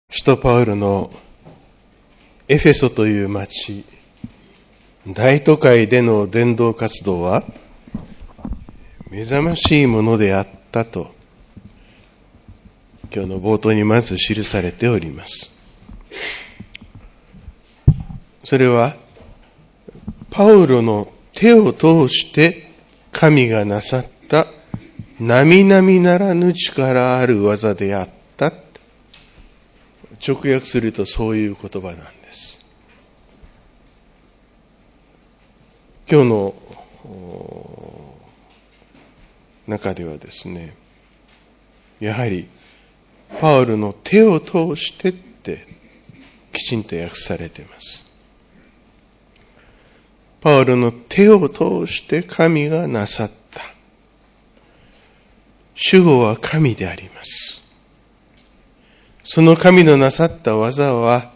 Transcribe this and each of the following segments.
使徒パウロのエフェソという町、大都会での伝道活動は目覚ましいものであったと、今日の冒頭にまず記されております。それは、パウロの手を通して神がなさった並々ならぬ力ある技であった。直訳するとそういう言葉なんです。今日の中ではですね、やはりパウロの手を通してってきちんと訳されています。パウロの手を通して神がなさった。主語は神であります。その神のなさった技は、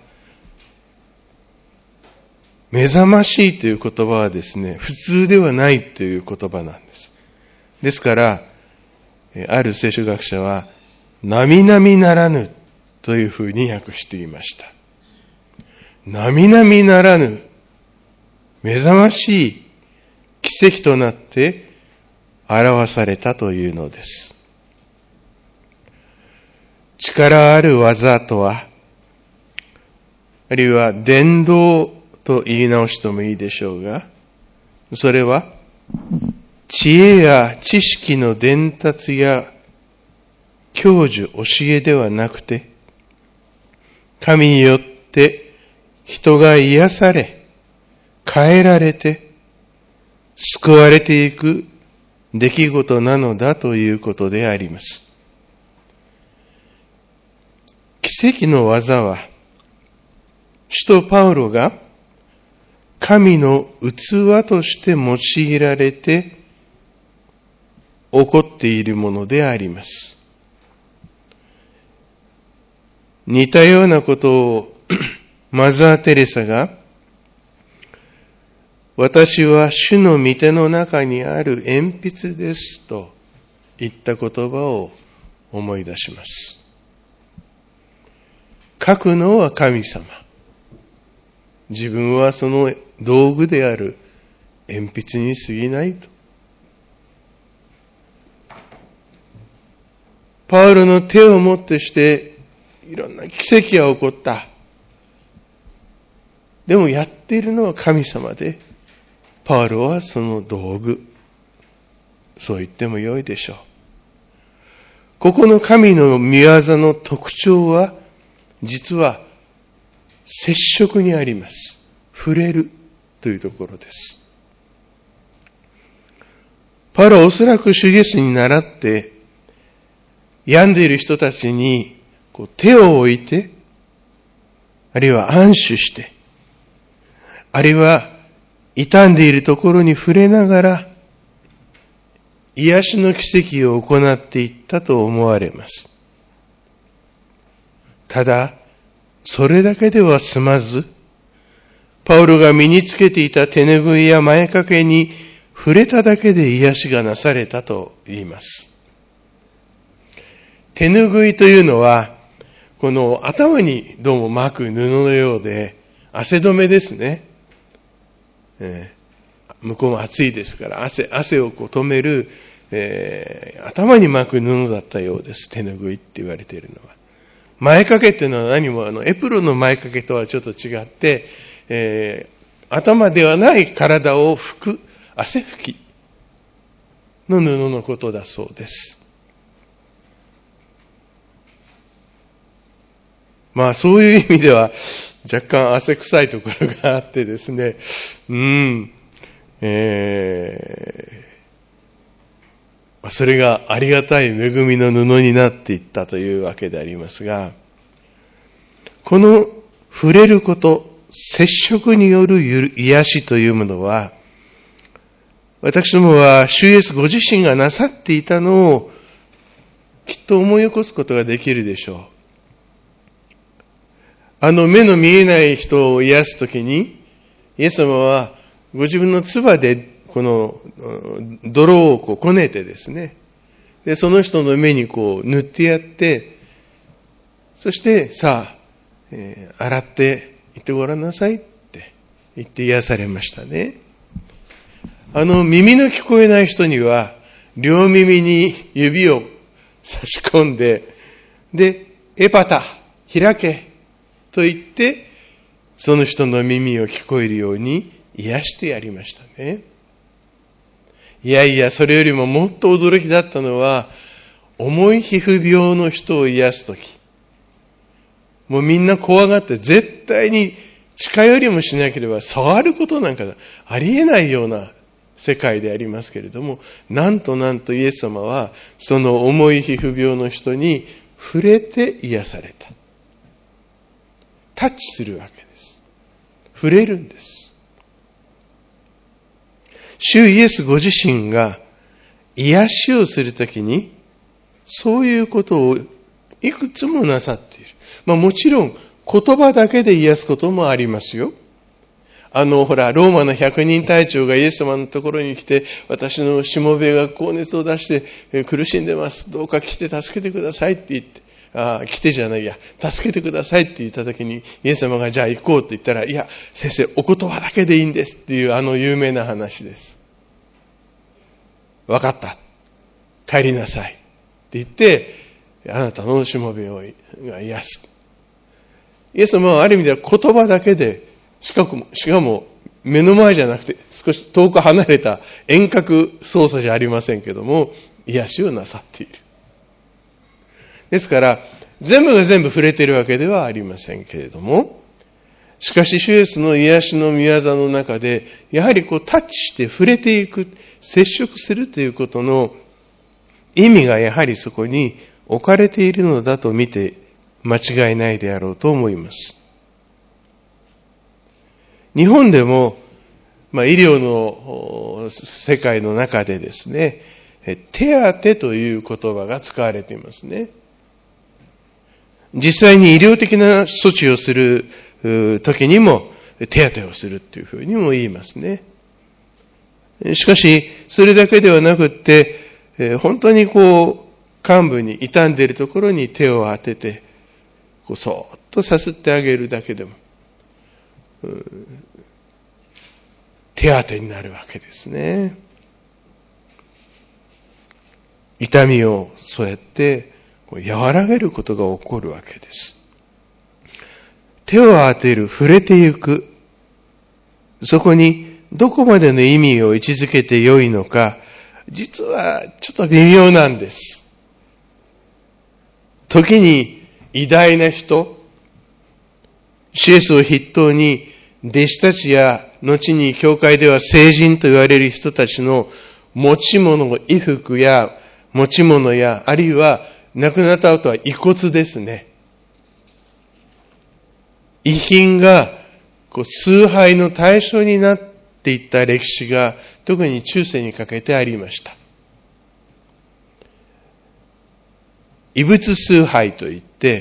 目覚ましいという言葉はですね、普通ではないという言葉なんです。ですから、ある聖書学者は、並々ならぬというふうに訳していました。並々ならぬ、目覚ましい奇跡となって表されたというのです。力ある技とは、あるいは伝道と言い直してもいいでしょうが、それは知恵や知識の伝達や教授、教えではなくて、神によって人が癒され、変えられて、救われていく出来事なのだということであります。奇跡の技は、使徒パウロが神の器として用いられて起こっているものであります。似たようなことをマザー・テレサが、私は主の御手の中にある鉛筆ですと言った言葉を思い出します。書くのは神様。自分はその道具である鉛筆に過ぎないと。パウロの手をもってしていろんな奇跡が起こった。でもやっているのは神様で、パウロはその道具。そう言ってもよいでしょう。ここの神の御業の特徴は、実は接触にあります。触れるというところです。パウロはおそらく主イエスに倣って、病んでいる人たちに手を置いて、あるいは安守して、あるいは傷んでいるところに触れながら、癒しの奇跡を行っていったと思われます。ただ、それだけでは済まず、パウロが身につけていた手拭いや前掛けに触れただけで癒しがなされたと言います。手拭いというのは、この頭にどうも巻く布のようで、汗止めですね。向こうも暑いですから、汗を止める、頭に巻く布だったようです。手拭いって言われているのは。前掛けっていうのは何もエプロンの前掛けとはちょっと違って、頭ではない体を拭く汗拭きの布のことだそうです。まあそういう意味では若干汗臭いところがあってですね、それがありがたい恵みの布になっていったというわけでありますが、この触れること、接触による癒しというものは、私どもは主イエスご自身がなさっていたのをきっと思い起こすことができるでしょう。目の見えない人を癒すときに、イエス様はご自分の唾でこの泥をこねてですね、でその人の目に塗ってやって、そしてさあ洗って行ってごらんなさいって言って癒されましたね。耳の聞こえない人には、両耳に指を差し込んで、で、エパタ、開け、と言って、その人の耳を聞こえるように癒してやりましたね。いやいや、それよりももっと驚きだったのは、重い皮膚病の人を癒すとき、もうみんな怖がって絶対に近寄りもしなければ触ることなんかありえないような世界でありますけれども、なんとイエス様はその重い皮膚病の人に触れて癒された。タッチするわけです。触れるんです。主イエスご自身が癒しをするときにそういうことをいくつもなさっている。もちろん言葉だけで癒すこともありますよ。ローマの100人隊長がイエス様のところに来て、私のしもべが高熱を出して苦しんでます。どうか来て助けてくださいって言って、来てじゃないや、助けてくださいって言ったときに、イエス様がじゃあ行こうって言ったら、いや、先生、お言葉だけでいいんですっていう有名な話です。わかった。帰りなさいって言って、あなたのしもべを癒す。イエス様はある意味では言葉だけで、しかも目の前じゃなくて少し遠く離れた遠隔操作じゃありませんけども、癒しをなさっている。ですから、全部が全部触れているわけではありませんけれども、しかし主イエスの癒しの御業の中で、やはりタッチして触れていく、接触するということの意味がやはりそこに置かれているのだと見て間違いないであろうと思います。日本でも、医療の世界の中でですね、手当という言葉が使われていますね。実際に医療的な措置をする時にも手当をするというふうにも言いますね。しかし、それだけではなくって、本当に患部に傷んでいるところに手を当てて、そーっとさすってあげるだけでも、手当てになるわけですね。痛みをそうやって和らげることが起こるわけです。手を当てる、触れていく。そこにどこまでの意味を位置づけてよいのか、実はちょっと微妙なんです。時に偉大な人、主イエスを筆頭に弟子たちや後に教会では聖人と言われる人たちの持ち物、衣服や持ち物や、あるいは亡くなった後は遺骨ですね。遺品が崇拝の対象になっていった歴史が特に中世にかけてありました。遺物崇拝といって、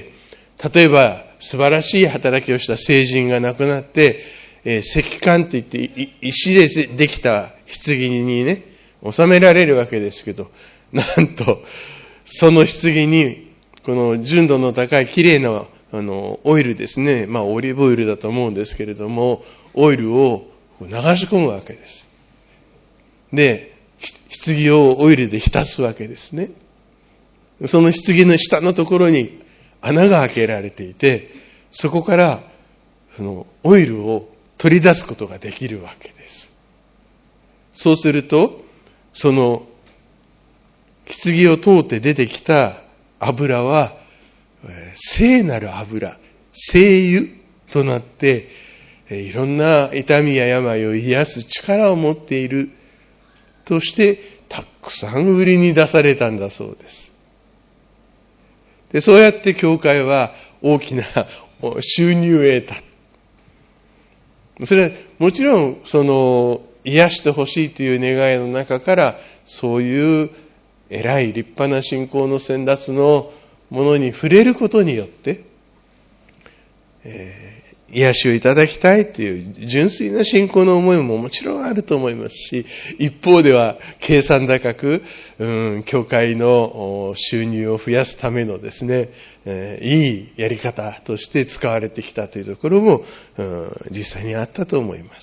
例えば素晴らしい働きをした聖人が亡くなって、石棺といって石でできた棺にね、収められるわけですけど、なんと、その棺に、この純度の高い綺麗なオイルですね。オリーブオイルだと思うんですけれども、オイルを流し込むわけです。で、棺をオイルで浸すわけですね。その棺の下のところに穴が開けられていて、そこからそのオイルを取り出すことができるわけです。そうすると、その棺を通って出てきた油は、聖なる油、聖油となって、いろんな痛みや病を癒す力を持っているとして、たくさん売りに出されたんだそうです。で、そうやって教会は大きな収入を得た。それはもちろん、癒してほしいという願いの中から、そういう偉い立派な信仰の先達のものに触れることによって、 癒しをいただきたいという純粋な信仰の思いももちろんあると思いますし、一方では計算高く、教会の収入を増やすためのですね、いいやり方として使われてきたというところも、実際にあったと思います。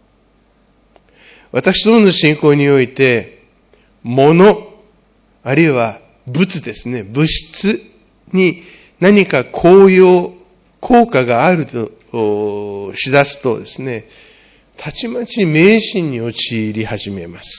私どもの信仰において、物、あるいは物ですね、物質に何か効果があるとしだすとですね、たちまち迷信に陥り始めます。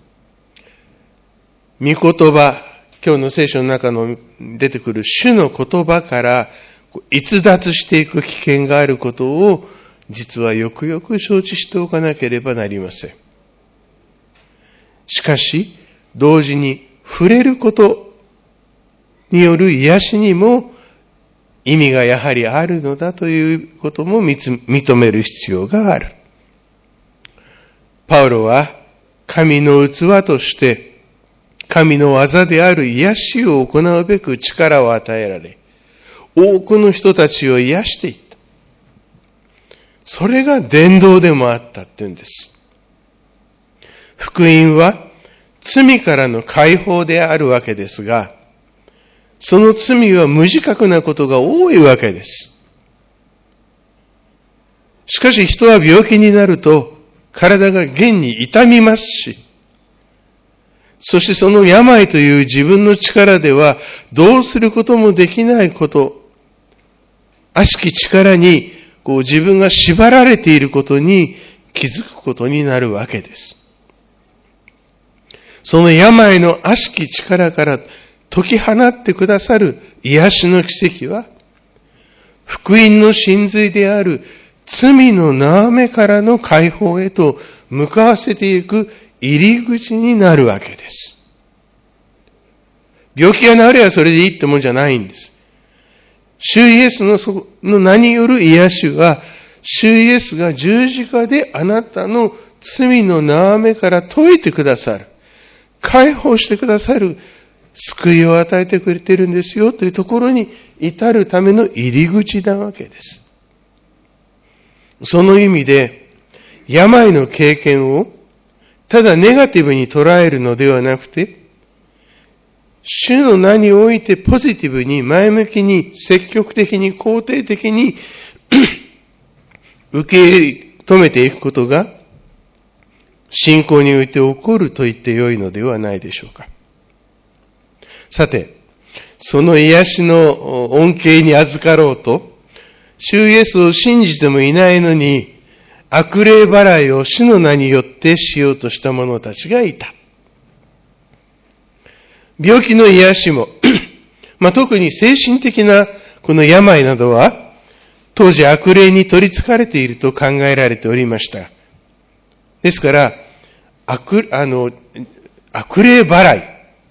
御言葉、今日の聖書の中の出てくる主の言葉から逸脱していく危険があることを、実はよくよく承知しておかなければなりません。しかし、同時に触れることによる癒しにも意味がやはりあるのだということも認める必要がある。パウロは神の器として神の技である癒しを行うべく力を与えられ、多くの人たちを癒していった。それが伝道でもあったっていうんです。福音は罪からの解放であるわけですが、その罪は無自覚なことが多いわけです。しかし人は病気になると体が現に痛みますし、そしてその病という自分の力ではどうすることもできないこと、悪しき力に自分が縛られていることに気づくことになるわけです。その病の悪しき力から解き放ってくださる癒しの奇跡は、福音の真髄である罪の縄目からの解放へと向かわせていく入り口になるわけです。病気が治ればそれでいいってもんじゃないんです。主イエスの名による癒しは、主イエスが十字架であなたの罪の縄目から解いてくださる。解放してくださる救いを与えてくれているんですよというところに至るための入り口なわけです。その意味で、病の経験をただネガティブに捉えるのではなくて、主の名においてポジティブに前向きに積極的に肯定的に受け止めていくことが信仰において起こると言ってよいのではないでしょうか。さて、その癒しの恩恵に預かろうと、主イエスを信じてもいないのに、悪霊払いを主の名によってしようとした者たちがいた。病気の癒しも、特に精神的なこの病などは、当時悪霊に取り憑かれていると考えられておりました。ですから、悪霊払い。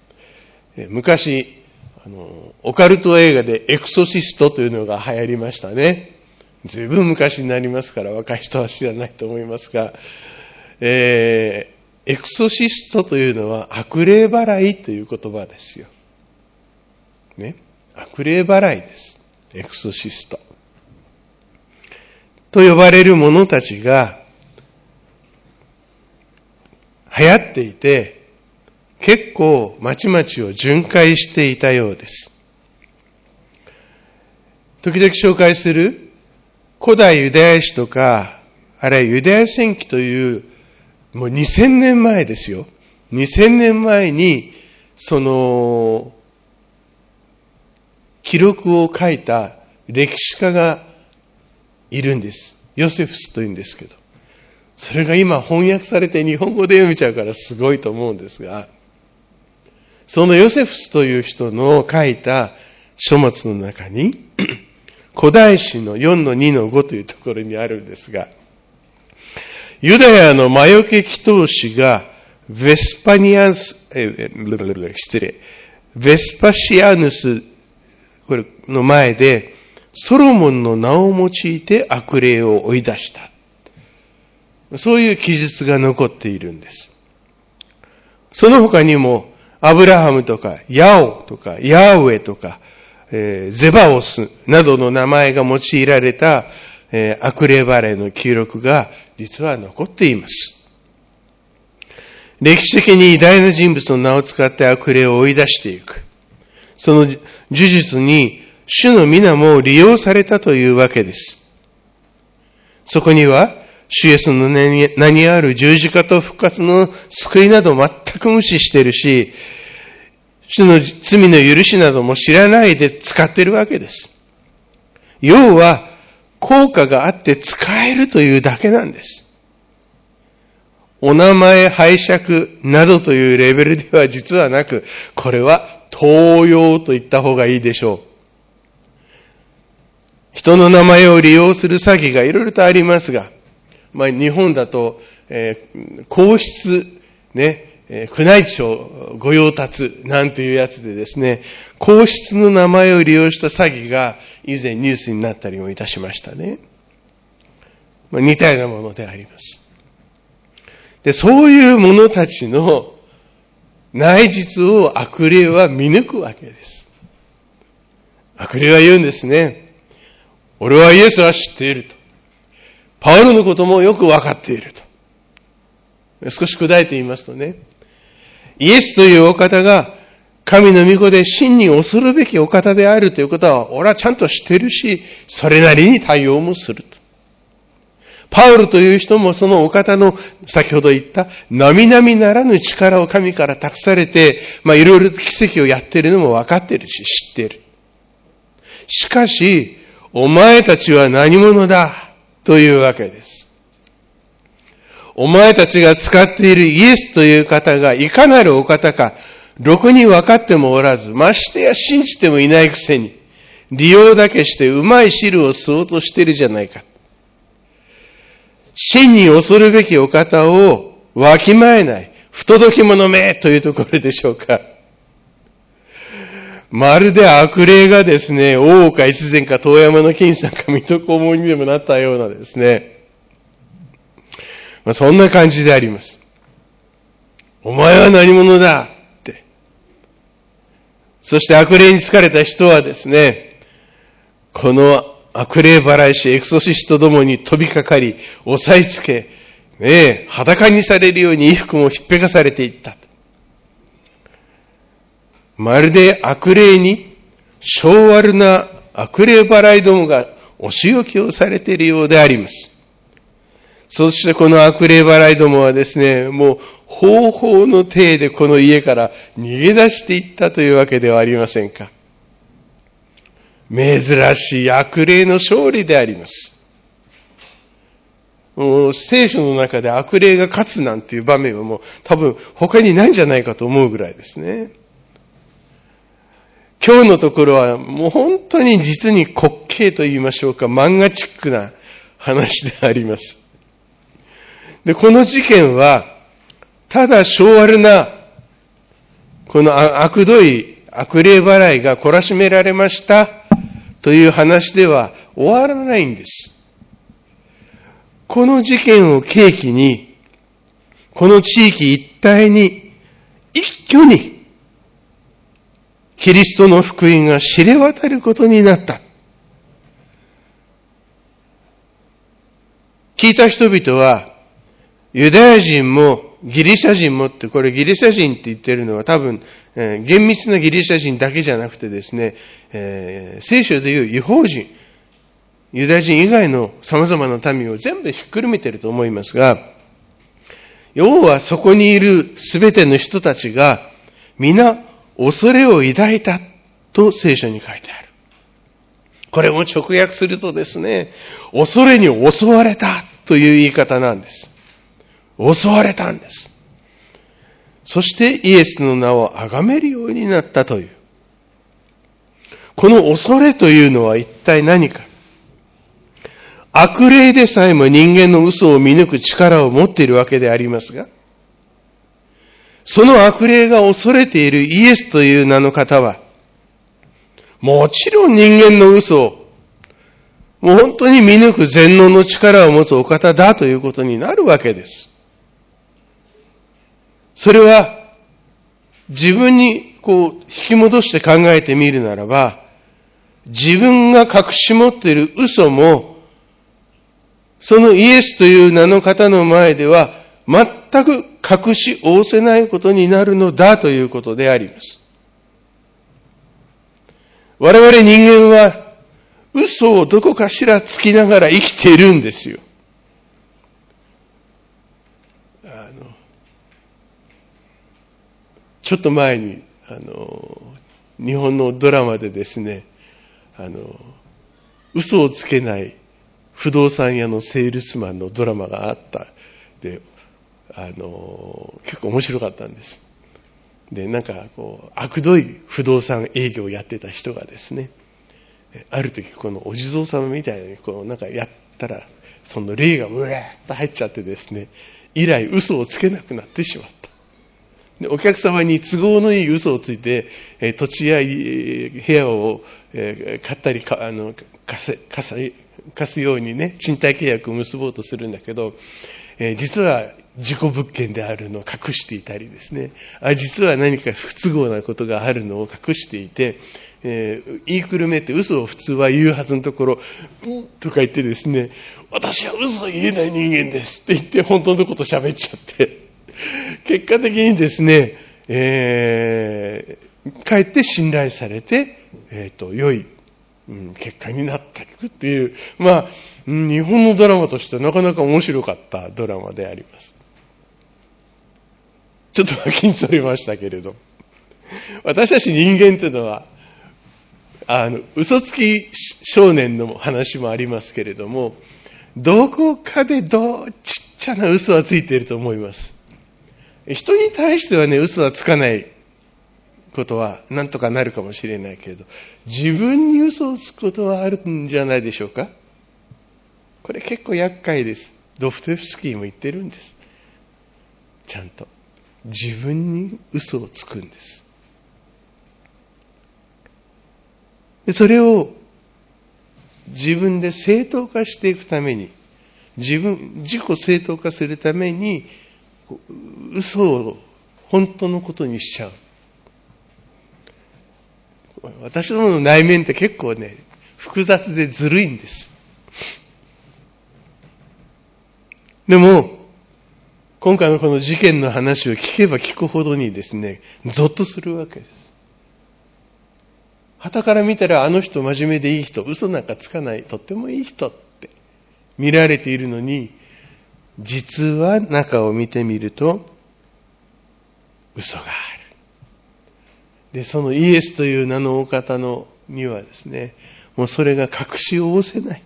昔、オカルト映画でエクソシストというのが流行りましたね。ずいぶん昔になりますから若い人は知らないと思いますが、エクソシストというのは悪霊払いという言葉ですよ。ね。悪霊払いです。エクソシスト。と呼ばれる者たちが流行っていて、結構町々を巡回していたようです。時々紹介する古代ユダヤ史とか、あるいはユダヤ戦記という、もう2000年前ですよ。2000年前に、その、記録を書いた歴史家がいるんです。ヨセフスというんですけど。それが今翻訳されて日本語で読めちゃうからすごいと思うんですが、そのヨセフスという人の書いた書物の中に、古代史の 4-2-5 というところにあるんですが、ユダヤの魔除け祈祷師がベスパシアヌスこれの前でソロモンの名を用いて悪霊を追い出した。そういう記述が残っているんです。その他にもアブラハムとかヤオとかヤウエとかゼバオスなどの名前が用いられた悪霊払いの記録が実は残っています。歴史的に偉大な人物の名を使って悪霊を追い出していく。その呪術に主の皆も利用されたというわけです。そこには、主イエスの名にある十字架と復活の救いなど全く無視しているし、主の罪の許しなども知らないで使っているわけです。要は、効果があって使えるというだけなんです。お名前拝借などというレベルでは実はなく、これは盗用と言った方がいいでしょう。人の名前を利用する詐欺がいろいろとありますが、日本だと、皇室、ね、宮内庁御用達なんていうやつでですね、皇室の名前を利用した詐欺が以前ニュースになったりもいたしましたね。似たようなものであります。で、そういう者たちの内実を悪霊は見抜くわけです。悪霊は言うんですね。俺はイエスは知っていると。パウロのこともよくわかっていると。少し砕いて言いますとね、イエスというお方が神の御子で真に恐るべきお方であるということは俺はちゃんと知っているし、それなりに対応もすると。パウロという人もそのお方の先ほど言った並々ならぬ力を神から託されて、いろいろと奇跡をやっているのも分かっているし知っている。しかし、お前たちは何者だというわけです。お前たちが使っているイエスという方がいかなるお方か、ろくに分かってもおらず、ましてや信じてもいないくせに、利用だけしてうまい汁を吸おうとしているじゃないか。真に恐るべきお方をわきまえない、不届き者めというところでしょうか。まるで悪霊がですね、大岡越前か遠山の金さんか水戸黄門にでもなったようなですね、そんな感じであります。お前は何者だって。そして悪霊に疲れた人はですね、この悪霊払い師エクソシストどもに飛びかかり、押さえつけ、裸にされるように衣服もひっぺかされていった。まるで悪霊に、性悪な悪霊払いどもがお仕置きをされているようであります。そしてこの悪霊払いどもはですね、もう方法の体でこの家から逃げ出していったというわけではありませんか。珍しい悪霊の勝利であります。もう聖書の中で悪霊が勝つなんていう場面はもう多分他にないんじゃないかと思うぐらいですね。今日のところはもう本当に実に滑稽と言いましょうか、漫画チックな話であります。で、この事件は、ただ性悪な、この悪どい悪霊払いが懲らしめられましたという話では終わらないんです。この事件を契機に、この地域一帯に一挙にキリストの福音が知れ渡ることになった。聞いた人々は、ユダヤ人もギリシャ人もって、これギリシャ人って言ってるのは多分、厳密なギリシャ人だけじゃなくてですね、聖書でいう異邦人、ユダヤ人以外の様々な民を全部ひっくるめてると思いますが、要はそこにいるすべての人たちが皆恐れを抱いたと聖書に書いてある。これも直訳するとですね、恐れに襲われたという言い方なんです。襲われたんです。そしてイエスの名を崇めるようになったという。この恐れというのは一体何か。悪霊でさえも人間の嘘を見抜く力を持っているわけでありますが、その悪霊が恐れているイエスという名の方は、もちろん人間の嘘を、もう本当に見抜く全能の力を持つお方だということになるわけです。それは、自分に引き戻して考えてみるならば、自分が隠し持っている嘘も、 そのイエスという名の方の前では、全く隠し仰せないことになるのだということであります。我々人間は、嘘をどこかしらつきながら生きているんですよ。ちょっと前に、日本のドラマでですね、嘘をつけない不動産屋のセールスマンのドラマがあった。で、結構面白かったんです。で、なんか悪どい不動産営業をやってた人がですね、ある時このお地蔵様みたいになんかやったら、その霊がうわーっと入っちゃってですね、以来嘘をつけなくなってしまった。で、お客様に都合のいい嘘をついて、土地や部屋を買ったり貸すようにね、賃貸契約を結ぼうとするんだけど、実は事故物件であるのを隠していたりですね、実は何か不都合なことがあるのを隠していて、言いくるめて嘘を普通は言うはずのところ、とか言ってですね、私は嘘を言えない人間ですって言って本当のこと喋っちゃって、結果的にですね、かえって信頼されて、良い、結果になっていくっていう、日本のドラマとしてはなかなか面白かったドラマであります。ちょっと脇にそれましたけれど、私たち人間というのは、嘘つき少年の話もありますけれども、どこかでちっちゃな嘘はついていると思います。人に対してはね、嘘はつかないことはなんとかなるかもしれないけれど、自分に嘘をつくことはあるんじゃないでしょうか。これ結構厄介です。ドフトエフスキーも言ってるんです。ちゃんと自分に嘘をつくんです。でそれを自分で正当化していくために、自己正当化するために嘘を本当のことにしちゃう。私どもの内面って結構ね、複雑でずるいんです。でも、今回のこの事件の話を聞けば聞くほどにですね、ゾッとするわけです。傍から見たらあの人真面目でいい人、嘘なんかつかない、とってもいい人って見られているのに、実は中を見てみると嘘がある。で、そのイエスという名のお方のにはですね、もうそれが隠しおおせない。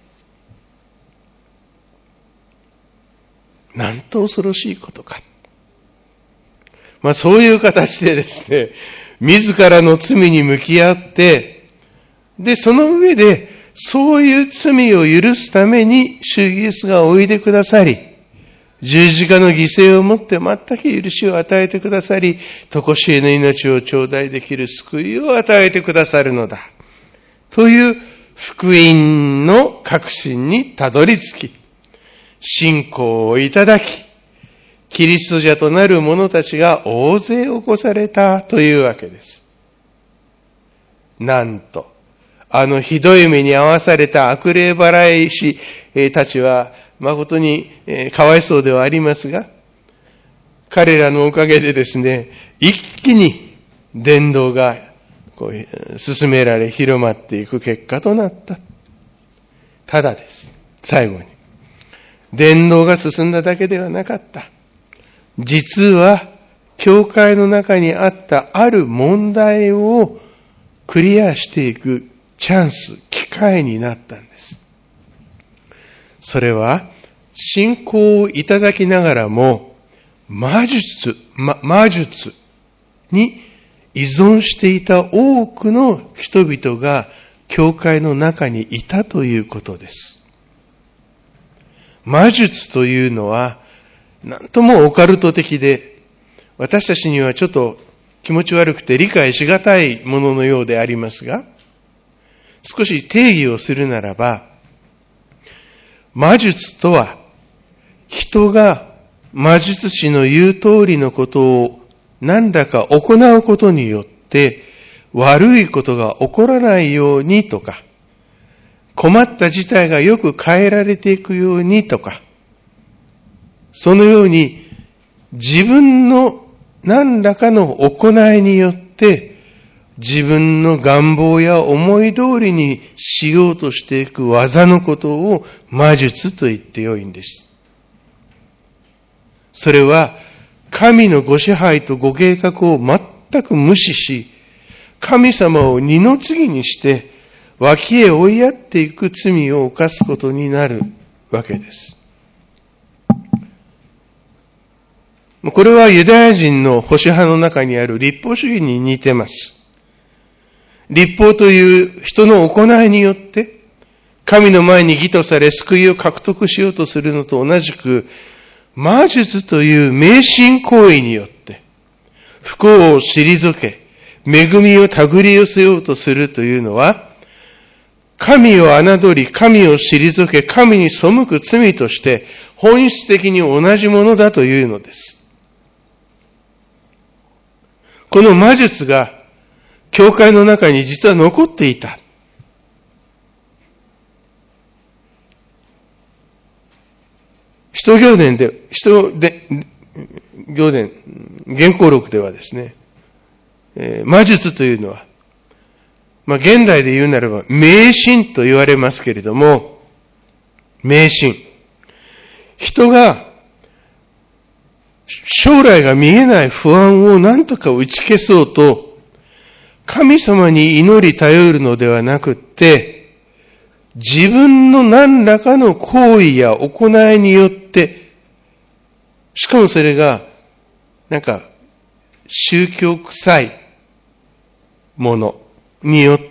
なんと恐ろしいことか。そういう形でですね、自らの罪に向き合って、で、その上で、そういう罪を許すために、主イエスがおいでくださり、十字架の犠牲をもって全く許しを与えてくださり、常しえの命を頂戴できる救いを与えてくださるのだ。という福音の確信にたどり着き、信仰をいただき、キリスト者となる者たちが大勢起こされたというわけです。なんと、ひどい目に遭わされた悪霊払い師たちは、誠にかわいそうではありますが、彼らのおかげでですね、一気に伝道が進められ広まっていく結果となった。ただです。最後に。伝道が進んだだけではなかった。実は、教会の中にあったある問題をクリアしていくチャンス、機会になったんです。それは、信仰をいただきながらも、魔術に依存していた多くの人々が教会の中にいたということです。魔術というのは、なんともオカルト的で、私たちにはちょっと気持ち悪くて理解しがたいもののようでありますが、少し定義をするならば、魔術とは、人が魔術師の言う通りのことを何らか行うことによって、悪いことが起こらないようにとか、 困った事態がよく変えられていくようにとか、そのように自分の何らかの行いによって自分の願望や思い通りにしようとしていく技のことを魔術と言ってよいんです。それは神のご支配とご計画を全く無視し、神様を二の次にして脇へ追いやっていく罪を犯すことになるわけです。これはユダヤ人の保守派の中にある律法主義に似てます。律法という人の行いによって神の前に義とされ救いを獲得しようとするのと同じく、魔術という迷信行為によって不幸を退け、恵みを手繰り寄せようとするというのは、神を侮り、神を退け、神に背く罪として本質的に同じものだというのです。この魔術が教会の中に実は残っていた。使徒行伝、原稿録ではですね、魔術というのは、現代で言うならば迷信と言われますけれども、迷信。人が将来が見えない不安を何とか打ち消そうと、神様に祈り頼るのではなくって、自分の何らかの行為や行いによって、しかもそれが、宗教臭いものによって、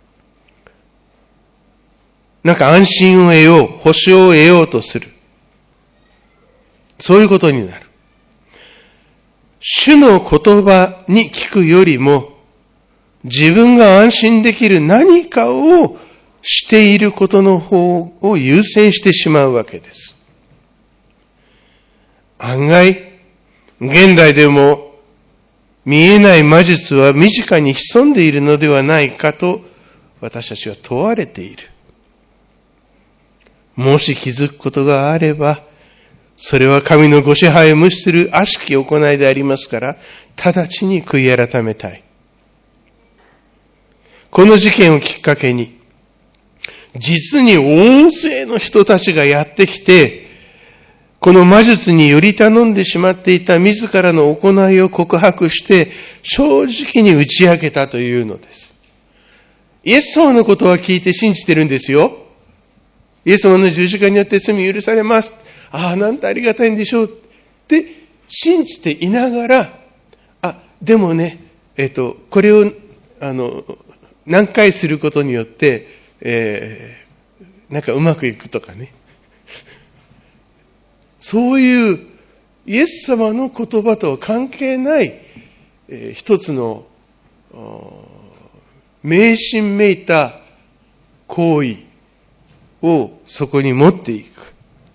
安心を得よう、保証を得ようとする。そういうことになる。主の言葉に聞くよりも、自分が安心できる何かをしていることの方を優先してしまうわけです。案外、現代でも見えない魔術は身近に潜んでいるのではないかと私たちは問われている。もし気づくことがあれば、それは神のご支配を無視する悪しき行いでありますから、直ちに悔い改めたい。この事件をきっかけに、実に大勢の人たちがやってきて、この魔術により頼んでしまっていた自らの行いを告白して、正直に打ち明けたというのです。イエス様のことは聞いて信じてるんですよ。イエス様の十字架によって罪許されます。なんてありがたいんでしょうって信じていながら、でもね、これを、何回することによって、うまくいくとかね。そういうイエス様の言葉とは関係ない、一つの迷信めいた行為をそこに持っていく。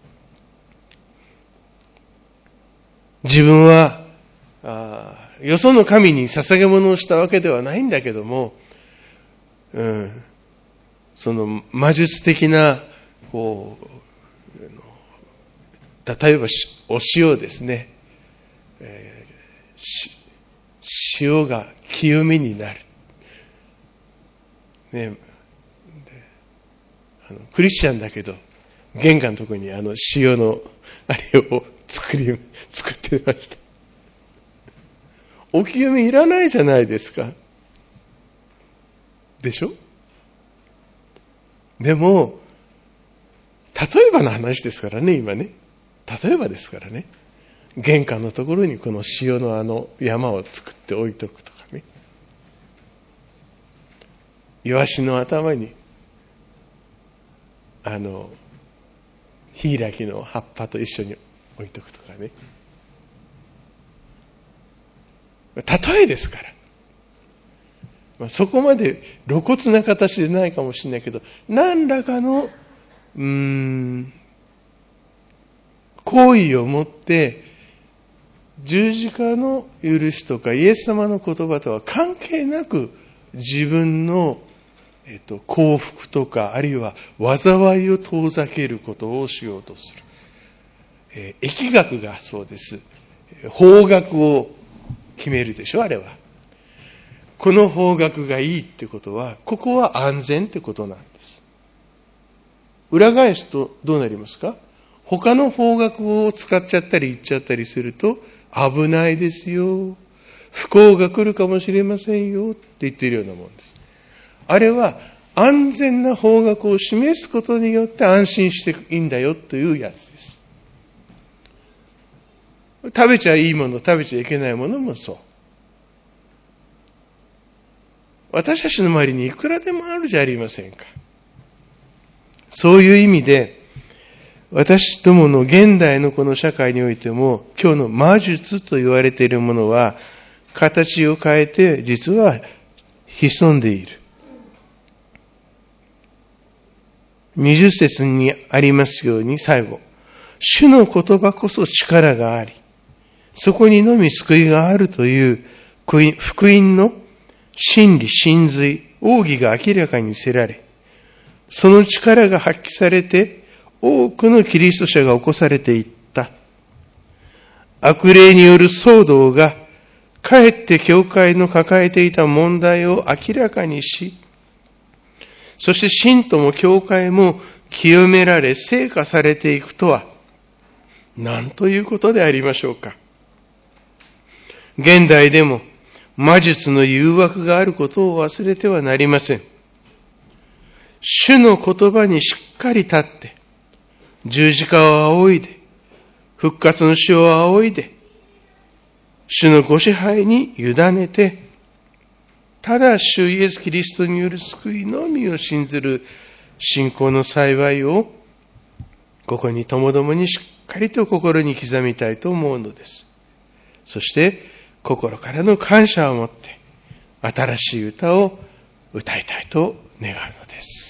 自分はよその神に捧げ物をしたわけではないんだけども、その魔術的な例えばお塩ですね、塩が清めになる、ね、クリスチャンだけど玄関のところに塩のあれを作ってました。お清めいらないじゃないですか。でしょ？でも例えばの話ですからね、今ね。例えばですからね。玄関のところにこの塩の山を作って置いとくとかね。イワシの頭にヒイラギの葉っぱと一緒に置いとくとかね。例えですから。そこまで露骨な形でないかもしれないけど、何らかの行為をもって十字架の許しとかイエス様の言葉とは関係なく自分の、 幸福とか、あるいは災いを遠ざけることをしようとする。疫学がそうです。方角を決めるでしょ、あれは。この方角がいいってことは、ここは安全ってことなんです。裏返すとどうなりますか？他の方角を使っちゃったり言っちゃったりすると、危ないですよ。不幸が来るかもしれませんよって言っているようなもんです。あれは安全な方角を示すことによって安心していいんだよというやつです。食べちゃいいもの、食べちゃいけないものもそう。私たちの周りにいくらでもあるじゃありませんか。そういう意味で、私どもの現代のこの社会においても、今日の魔術と言われているものは、形を変えて実は潜んでいる。20節にありますように最後、主の言葉こそ力があり、そこにのみ救いがあるという福音の真理、真髄、奥義が明らかにせられ、その力が発揮されて多くのキリスト者が起こされていった。悪霊による騒動がかえって教会の抱えていた問題を明らかにし、そして信徒も教会も清められ、聖化されていくとは、何ということでありましょうか。現代でも魔術の誘惑があることを忘れてはなりません。主の言葉にしっかり立って、十字架を仰いで、復活の主を仰いで、主のご支配に委ねて、ただ主イエス・キリストによる救いのみを信ずる信仰の幸いを、ここにともどもにしっかりと心に刻みたいと思うのです。そして、心からの感謝を持って、新しい歌を歌いたいと願うのです。